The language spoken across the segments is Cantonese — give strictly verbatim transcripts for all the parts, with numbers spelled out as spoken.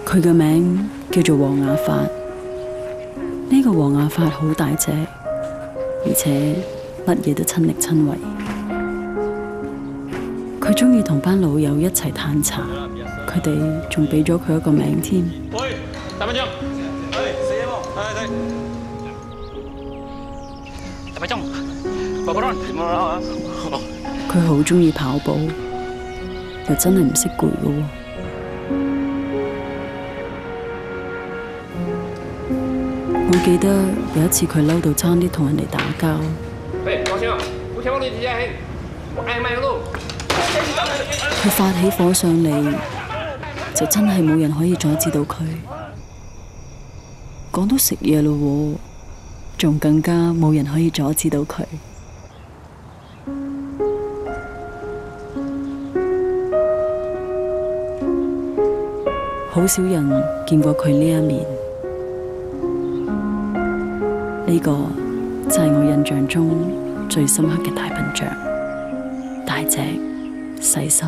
佢嘅名叫做黃雅發。呢個黃雅發好大隻，而且乜嘢都親力親為。佢中意同班老友一齊嘆茶，佢哋仲俾咗佢一個名添。 喂，大班長，係食嘢冇？係係。大班長，爸爸啦， 佢好中意跑步，又真係唔識攰嘅喎。我記得有一次佢嬲到差啲同人哋打交。 喂，高興，五千萬里之間，我愛買路。 佢發起火上嚟，就真係冇人可以阻止到佢。講到食嘢咯喎，仲更加冇人可以阻止到佢。好少人見過佢呢一面。呢個就係我印象中最深刻嘅大笨象，大隻細心。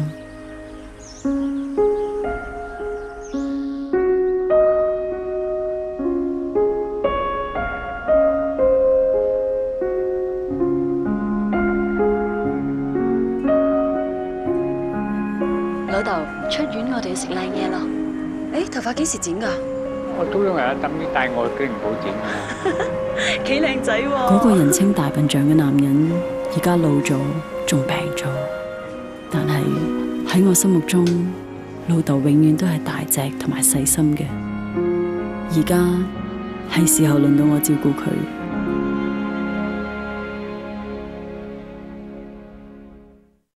老豆，出院我哋要食靚嘢咯。誒，頭髮幾時剪㗎？ 我都用人等於帶我經唔好剪㗎。 幾靚仔喎！ 嗰個人稱大笨象嘅男人，而家老咗，仲病咗。但係喺我心目中，老豆永遠都係大隻同埋細心嘅。而家係時候輪到我照顧佢。